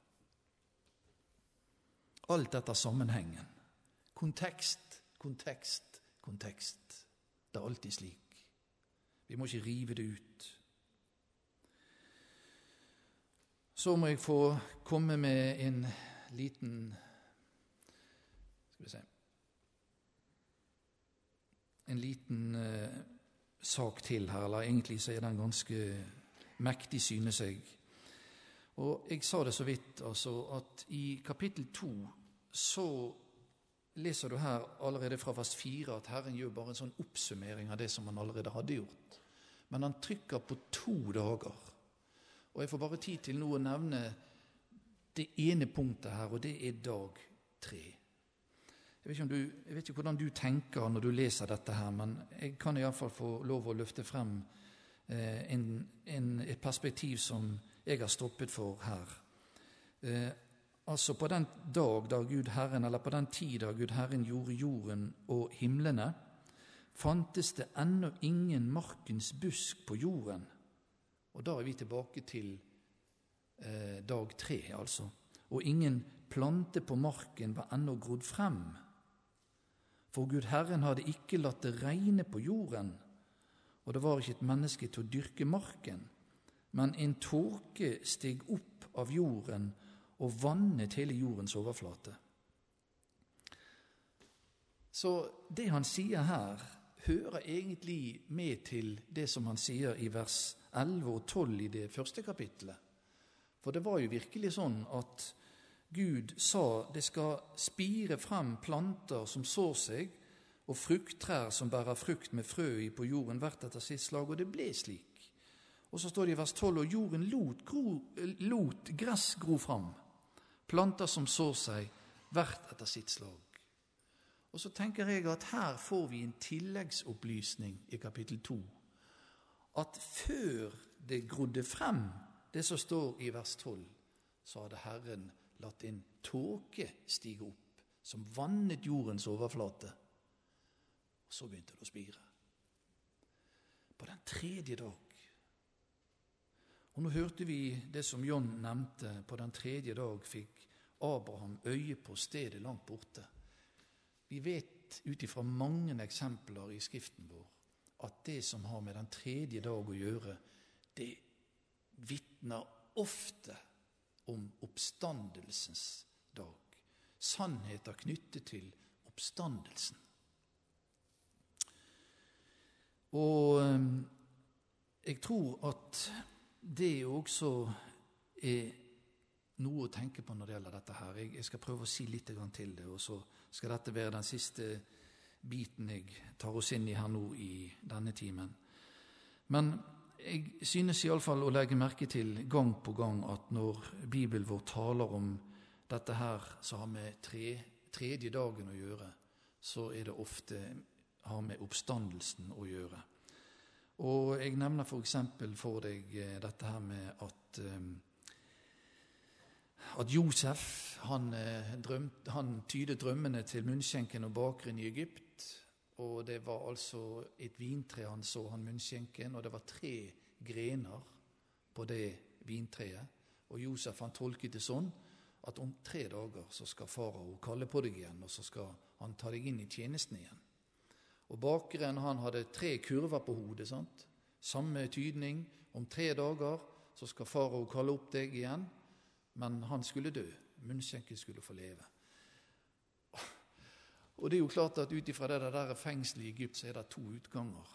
Alt etter sammenhengen. Kontekst, kontekst, kontekst. Det er alltid slik. Vi må ikke rive det ut. Så må jeg få komme med en liten, skal vi se, en liten eh, sak til her, eller egentlig så er den ganske mektig, synes jeg. Og jeg sa det så vidt, altså, at i kapittel to så leser du her allerede fra vers fire at Herren gjør bare en sånn oppsummering av det som han allerede hadde gjort. Men han trykker på to dager. Og jeg får bare tid til nå å nevne det ene punktet her, og det er dag tre. Jeg vet ikke, om du, jeg vet ikke hvordan du tenker når du leser dette her, men jeg kan i hvert fall få lov å løfte frem eh, en, en, et perspektiv som jeg har stoppet for her. Eh, altså på den dag da Gud Herren, eller på den tid da Gud Herren gjorde jorden og himlene, fantes det ennå ingen markens busk på jorden. Og da er vi tilbake til eh, dag tre, altså. Og ingen plante på marken var ennå grodd frem. For Gud Herren hadde ikke latt det regne på jorden, og det var ikke et menneske til å dyrke marken. Men en tåke steg opp av jorden og vannet hele jordens overflate. Så det han sier her, hører egentlig med til det som han sier i vers elleve og tolv i det første kapittelet. For det var jo virkelig sånn at Gud sa det skal spire frem planter som sår seg, og frukttrær som bærer frukt med frø i på jorden hvert etter sitt slag, og det ble slik. Og så står det i vers tolv, og jorden lot, gro, lot gress gro fram, planter som sår seg hvert etter sitt slag. Og så tenker jeg at her får vi en tilleggsopplysning i kapittel to, at før det grodde frem, det som står i vers tolv, så hadde Herren latt en tåke stige opp, som vannet jordens overflate. Og så begynte det å spire. På den tredje dag. Og nå hørte vi det som John nevnte, på den tredje dag fikk Abraham øye på stedet langt borte. Vi vet ut ifra mange eksempler i skriften vår, at det som har med den tredje dag å gjøre, det vitner ofte om oppstandelsens dag. Sannheter knyttet til oppstandelsen. Og jeg tror at det også er noe å tenke på når det gjelder dette her. Jeg skal prøve å si litt til det, og så skal dette være den siste biten jeg tar oss inn i her nå i denne timen. Men jeg synes i alle fall å legge merke til gang på gang at når Bibelen vår taler om dette her som har med tre, tredje dagen å gjøre, så er det ofte har med oppstandelsen å gjøre. Og jeg nevner for eksempel for deg dette her med at, at Josef han, drømte, han tydet drømmene til munnskjenken og bakeren i Egypt, og det var altså et vintre han så, han munnskjenken, og det var tre grener på det vintreet, og Josef han tolket det sånn, at om tre dager så skal farao kalle på deg igjen, og så skal han ta deg inn i tjenesten igjen. Og bakeren han hadde tre kurver på hodet, sant? Samme tydning, om tre dager så skal farao kalle opp deg igjen, men han skulle dø, munnskjenken skulle få leve. Og det er jo klart at ut ifra det der fengselet i Egypt så er det to utganger.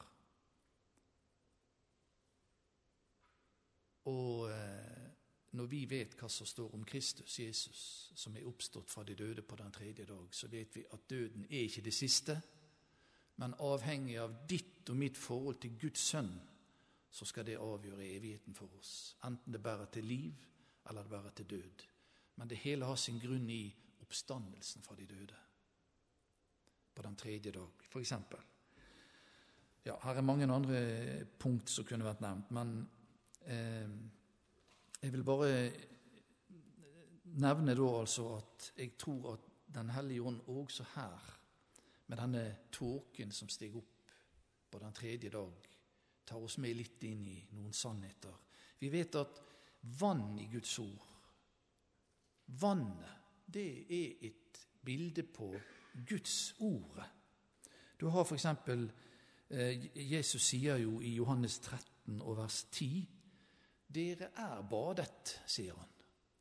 Og eh, når vi vet hva som står om Kristus, Jesus, som er oppstått fra de døde på den tredje dag, så vet vi at døden er ikke det siste, men avhengig av ditt og mitt forhold til Guds sønn, så skal det avgjøre evigheten for oss. Enten det bærer til liv, eller det bærer til død. Men det hele har sin grunn i oppstandelsen fra de døde. På den tredje dag, for eksempel. Ja, her er mange andre punkt som kunne vært nevnt, men eh, jeg vil bare nevne da altså at jeg tror at Den hellige ånd også her, med denne tåken som steg opp på den tredje dag, tar oss med litt inn i noen sannheter. Vi vet at vann i Guds ord, vannet, det er et bilde på Guds ord. Du har for eksempel, eh, Jesus sier jo i Johannes tretten og vers ti, dere er badet, sier han.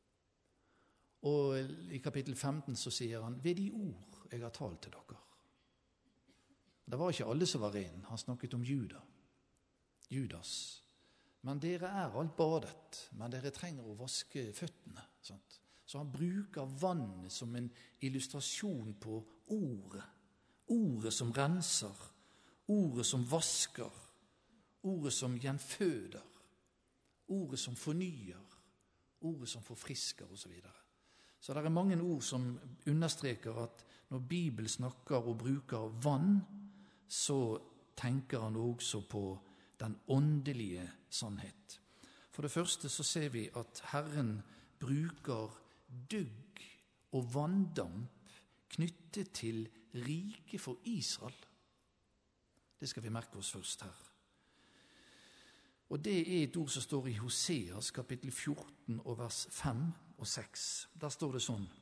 Og i kapittel femten så sier han, ved de ord jeg har talt til dere. Det var ikke alle som var ren, han snakket om Juda, Judas. Men dere er alt badet, men dere trenger å vaske føttene, sant? Så han bruker vannet som en illustrasjon på ordet. Ordet som renser, ordet som vasker, ordet som gjenføder, ordet som fornyer, ordet som forfrisker og så videre. Så det er mange ord som understreker at når Bibelen snakker og bruker vann, så tenker han også på den åndelige sannhet. For det første så ser vi at Herren bruker dugg og vanndamp knyttet til riket for Israel. Det skal vi merke oss først her. Og det er et ord som står i Hoseas kapittel fjorten og vers fem og seks. Der står det sånn: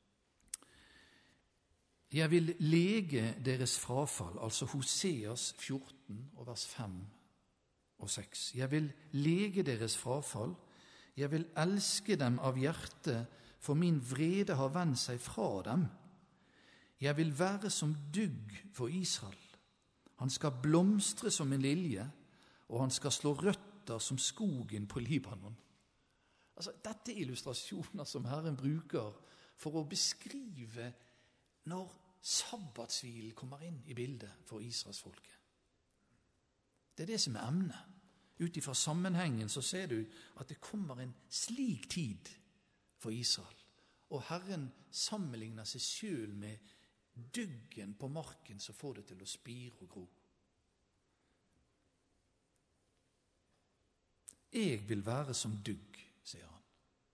Jeg vil lege deres frafall, altså Hoseas fjorten og vers fem og seks. Jeg vil lege deres frafall, jeg vil elske dem av hjerte, for min vrede har vendt seg fra dem. Jeg vil være som dugg for Israel. Han skal blomstre som en lilje, og han skal slå røtter som skogen på Libanon. Altså, dette er illustrasjoner som Herren bruker for å beskrive når sabbatshvilen kommer inn i bildet for Israels folke. Det er det som er emnet. Ut ifra sammenhengen så ser du at det kommer en slik tid for Israel. Og Herren sammenligner seg selv med duggen på marken som får det til å spire og gro. Jeg vil være som dugg, sier han.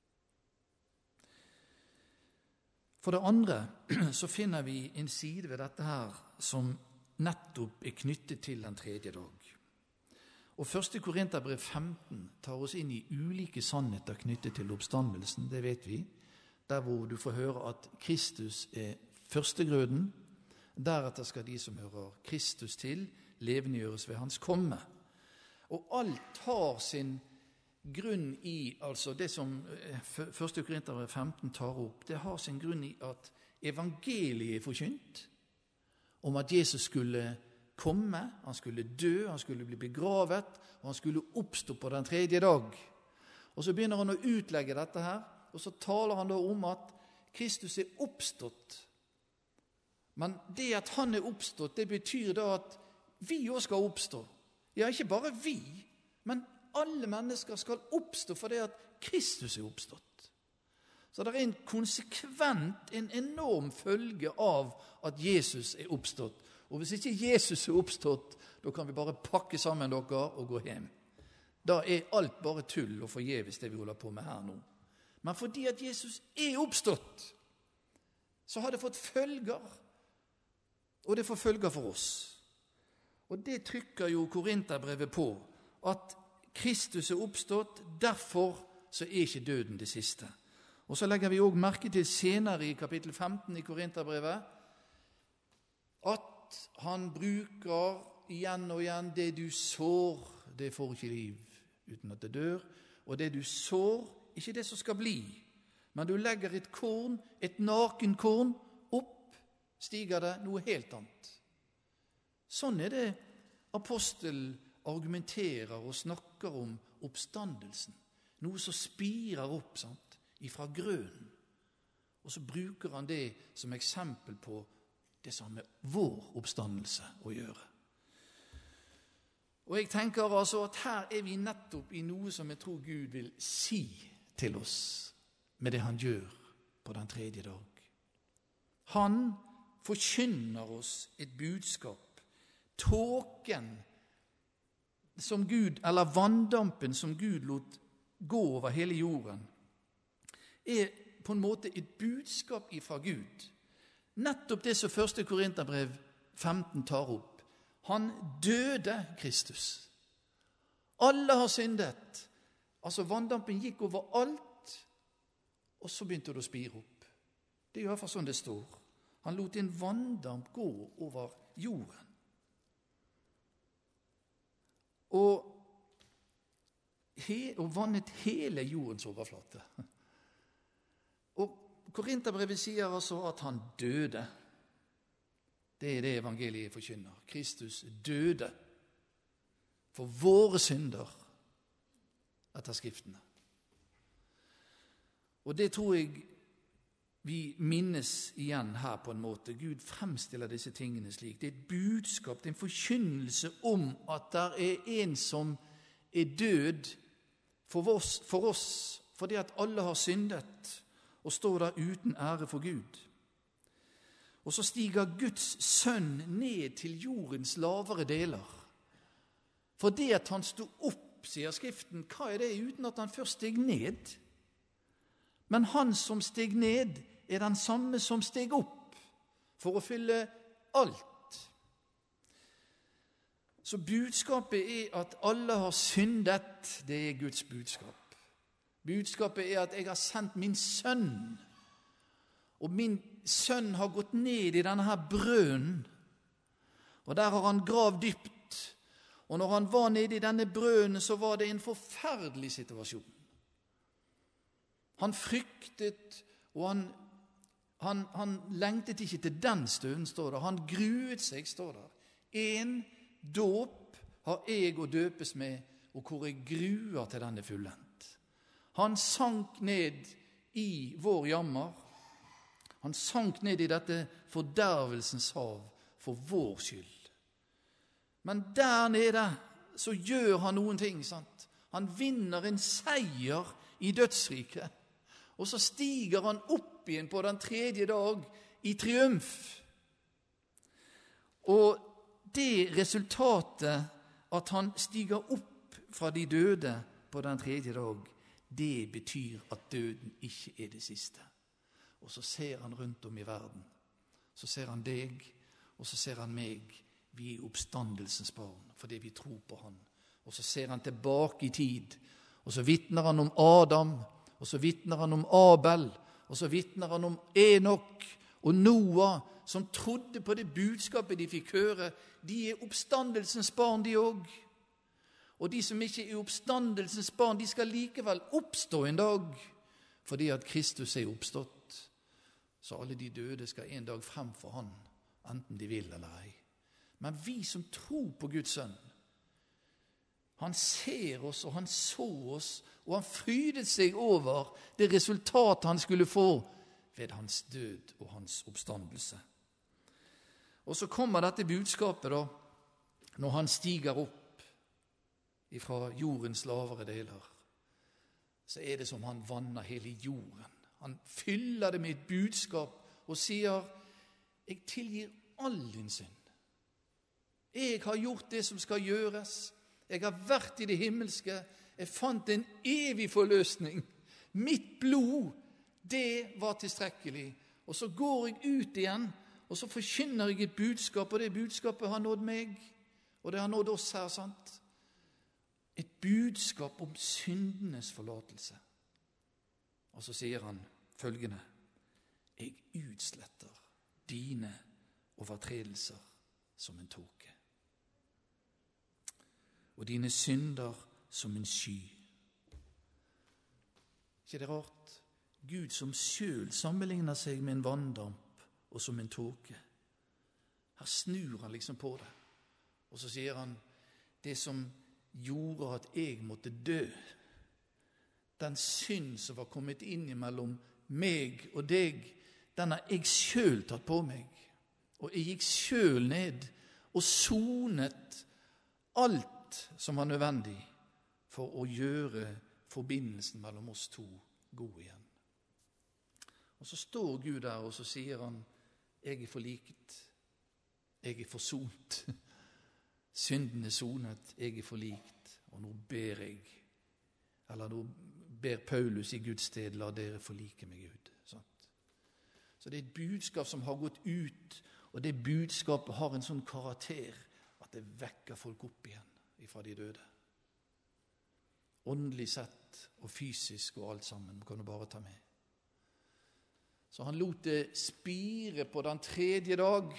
For det andre så finner vi en side ved dette her som nettopp er knyttet til den tredje dag. Og første Korinterbrev femten tar oss inn i ulike sannheter knyttet til oppstandelsen, det vet vi. Der hvor du får høre at Kristus er førstegrøden, deretter skal de som hører Kristus til, levendegjøres ved hans komme. Og alt har sin grunn i, altså det som første Korinterbrev femten tar opp, det har sin grunn i at evangeliet er forkynt, om at Jesus skulle komme, han skulle dø, han skulle bli begravet, og han skulle oppstå på den tredje dag. Og så begynner han å utlegge dette her, og så taler han da om at Kristus er oppstått. Men det at han er oppstått, det betyr da at vi også skal oppstå. Ja, ikke bare vi, men alle mennesker skal oppstå for det at Kristus er oppstått. Så det er en konsekvent, en enorm følge av at Jesus er oppstått. Og hvis ikke Jesus er oppstått, da kan vi bare pakke sammen dere og gå hjem. Da er alt bare tull og forgjeves det vi holder på med her nå. Men fordi at Jesus er oppstått, så har det fått følger, og det får følger for oss. Og det trykker jo Korinterbrevet på, at Kristus er oppstått, derfor så er ikke døden det siste. Og så legger vi også merke til senere i kapittel femten i Korinterbrevet, at han bruker igjen og igjen det du sår, det får ikke liv uten at det dør, og det du sår, ikke det som skal bli, men du legger et korn, et naken korn, opp, stiger det noe helt annet. Sånn er det apostel argumenterer og snakker om oppstandelsen. Noe som spirer opp, sant, ifra grønnen. Og så bruker han det som eksempel på det som har med vår oppstandelse å gjøre. Og jeg tenker altså at her er vi nettopp i noe som jeg tror Gud vil si til oss med det han gjør på den tredje dag. Han forkynner oss et budskap. Tåken som Gud, eller vanndampen som Gud lot gå over hele jorden, er på en måte et budskap ifra Gud. Nettopp det som første Korinterbrev femten tar opp. Han døde, Kristus. Alle har syndet. Altså vanndampen gikk over alt, og så begynte det å spire opp. Det er i hvert fall sånn det står. Han lot en vanndamp gå over jorden. Og, he, og vannet hele jordens overflate. Og Korinterbrevet sier altså at han døde. Det er det evangeliet forkynner. Kristus døde for våre synder etter skriftene. Og det tror jeg vi minnes igjen her på en måte. Gud fremstiller disse tingene slik. Det er et budskap, det er en forkynnelse om at det er en som er død for oss, for oss fordi at alle har syndet og står der uten ære for Gud. Og så stiger Guds sønn ned til jordens lavere deler. For det at han stod opp, sier Skriften, hva er det uten at han først steg ned? Men han som steg ned er den samme som steg opp for å fylle alt. Så budskapet er at alle har syndet, det er Guds budskap. Budskapet er at jeg har sendt min sønn, og min sønn har gått ned i denne her brønnen, og der har han grav dypt. Og når han var nede i denne brønnen, så var det en forferdelig situasjon. Han fryktet, og han, han, han lengtet ikke til den stunden, står det. Han gruet seg, står det. En dåp har jeg å døpes med, og hvor jeg gruer til denne fullendt. Han sank ned i vår jammer. Han sank ned i dette fordervelsens hav for vår skyld. Men der nede så gjør han noen ting, sant? Han vinner en seier i dødsriket. Og så stiger han opp igjen på den tredje dag i triumf. Og det resultatet at han stiger opp fra de døde på den tredje dag, det betyr at døden ikke er det siste. Og så ser han rundt om i verden. Så ser han deg, og så ser han meg. Vi er oppstandelsens barn, fordi vi tror på han. Og så ser han tilbake i tid, og så vittner han om Adam, og så vittner han om Abel, og så vittner han om Enok og Noah, som trodde på det budskapet de fikk høre. De er oppstandelsens barn, de også. Og de som ikke er oppstandelsens barn, de skal likevel oppstå en dag, fordi at Kristus er oppstått. Så alle de døde skal en dag frem for han, enten de vil eller ei. Men vi som tror på Guds sønn, han ser oss og han så oss, og han frydet seg over det resultatet han skulle få ved hans død og hans oppstandelse. Og så kommer dette budskapet da, når han stiger opp ifra jordens lavere deler, så er det som han vanner hele jorden. Han fyller det med et budskap og sier, jeg tilgir all din synd. Jeg har gjort det som skal gjøres. Jeg har vært i det himmelske. Jeg fant en evig forløsning. Mitt blod, det var tilstrekkelig. Og så går jeg ut igjen, og så forkynner jeg et budskap, og det budskapet har nådd meg, og det har nådd oss her, sant? Et budskap om syndenes forlatelse. Og så sier han følgende: jeg utsletter dine overtredelser som en tåke, og dine synder som en sky. Ikke det rart? Gud som selv sammenligner seg med en vanndamp og som en tåke. Her snur han liksom på det, og så sier han: det som gjorde at jeg måtte dø, den synd som var kommet inn mellom meg og deg, den har jeg selv tatt på meg. Og jeg gikk selv ned og sonet alt som var nødvendig for å gjøre forbindelsen mellom oss to god igjen. Og så står Gud der, og så sier han: jeg er forliket, jeg er forsont. Synden er sonet, jeg er forlikt, og nå ber jeg, eller nå ber Paulus i Guds sted: la dere forlike med Gud. Sant? Så det er et budskap som har gått ut, og det budskapet har en sånn karakter at det vekker folk opp igjen fra de døde. Åndelig sett og fysisk og alt sammen kan du bare ta med. Så han lot det spire på den tredje dag,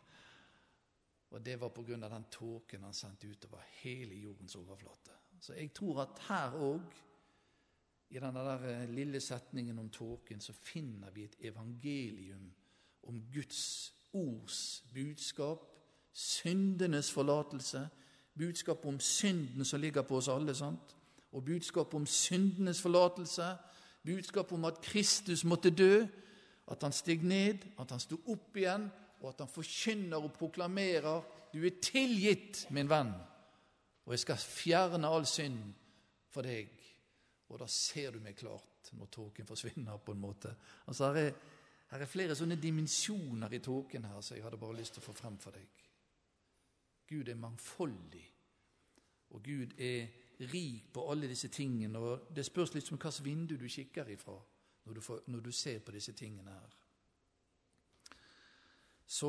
og det var på grunn av den tåken han sendte utover hele jordens overflate. Så jeg tror at her også, i denne der lille setningen om tåken, så finner vi et evangelium om Guds ords budskap, syndenes forlatelse, budskap om synden som ligger på oss alle, sant? Og budskap om syndenes forlatelse, budskap om at Kristus måtte dø, at han steg ned, at han stod opp igjen, og at han forkynner og proklamerer: du er tilgitt, min venn, og jeg skal fjerne all synd for deg. Og da ser du meg klart når tåken forsvinner på en måte. Altså her er, her er flere sånne dimensjoner i tåken her, så jeg hadde bare lyst til å få frem for deg. Gud er mangfoldig, og Gud er rik på alle disse tingene, og det spørs litt om hva slags vindu du kikker ifra når du, får, når du ser på disse tingene her. Så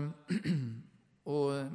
og,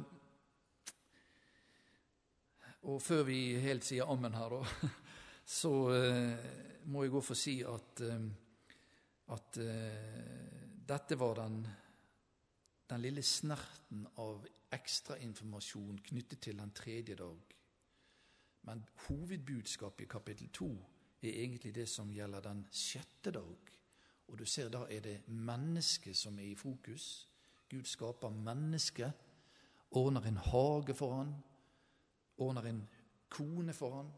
og før vi helt sier amen her da, så må jeg også få si at, at dette var den, den lille snerten av ekstra informasjon knyttet til den tredje dag. Men hovedbudskapet i kapittel to er egentlig det som gjelder den sjette dag. Og du ser, da er det mennesket som er i fokus. Gud skaper mennesket, ordner en hage for han, ordner en kone for han.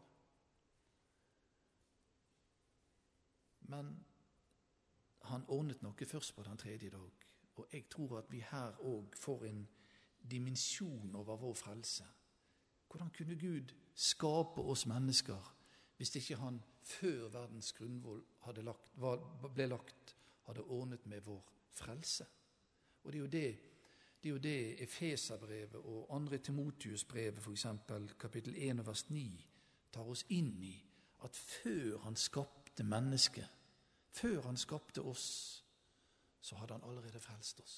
Men han ordnet noe først på den tredje dag. Og jeg tror at vi her også får en dimensjon over vår frelse. Hvordan kunne Gud skape oss mennesker hvis ikke han før verdens grunnvoll hadde lagt, ble lagt, hadde ordnet med vår frelse? Og det er jo det, det, er jo det Efeserbrevet og andre Timotheusbrevet, for eksempel kapittel en vers ni, tar oss inn i, at før han skapte mennesket, før han skapte oss, så hadde han allerede frelst oss.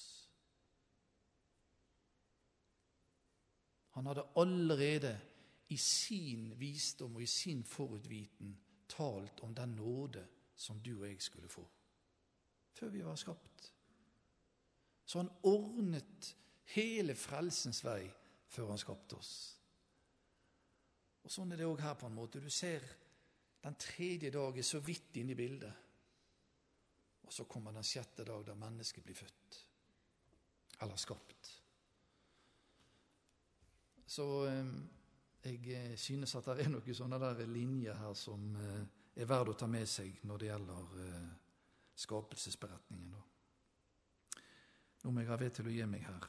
Han hadde allerede i sin visdom og i sin forutviten talt om den nåde som du og jeg skulle få, før vi var skapt. Så han ordnet hele frelsens vei før han skapte oss. Og sånn er det også her på en måte. Du ser den tredje dag er så vidt inn i bildet, og så kommer den sjette dag der mennesket blir født, eller skapt. Så jeg synes at det er noen sånne der linjer her som er verd å ta med seg når det gjelder skapelsesberetningen. Da. Nå må jeg ha ved til å gi meg her.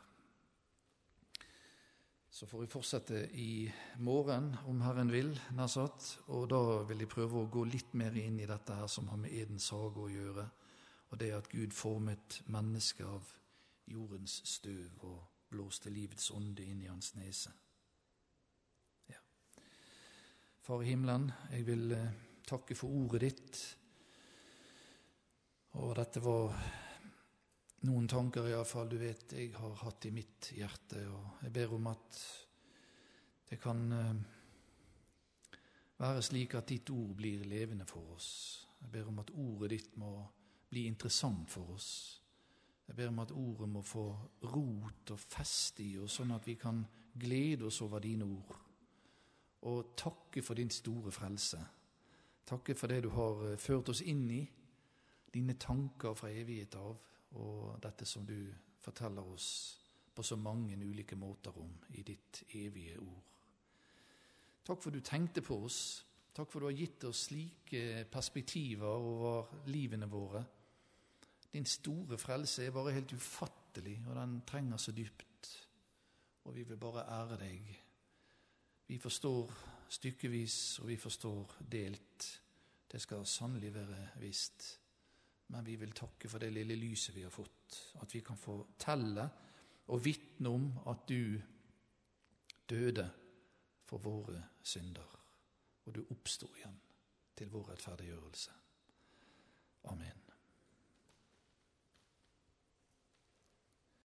Så får jeg fortsette i morgen, om Herren vil, nær sagt, og da vil jeg prøve å gå litt mer inn i dette her som har med Edens hage å gjøre, og det at Gud formet mennesket av jordens støv og blåste livets ånde inn i hans nese. Ja. Far i himmelen, jeg vil takke for ordet ditt, og dette var noen tanker i hvert fall, du vet, jeg har hatt i mitt hjerte, og jeg ber om at det kan eh, være slik at ditt ord blir levende for oss. Jeg ber om at ordet ditt må bli interessant for oss. Jeg ber om at ordet må få rot og feste i oss, sånn at vi kan glede oss over dine ord. Og takke for din store frelse. Takke for det du har ført oss inn i, dine tanker fra evighet av, og dette som du forteller oss på så mange ulike måter om i ditt evige ord. Takk for du tenkte på oss. Takk for du har gitt oss slike perspektiver over livene våre. Din store frelse er bare helt ufattelig, og den trenger så dypt. Og vi vil bare ære deg. Vi forstår stykkevis, og vi forstår delt. Det skal sannelig være visst. Men vi vil takke for det lille lyset vi har fått, at vi kan fortelle og vitne om at du døde for våre synder, og du oppstod igjen til vår rettferdiggjørelse. Amen.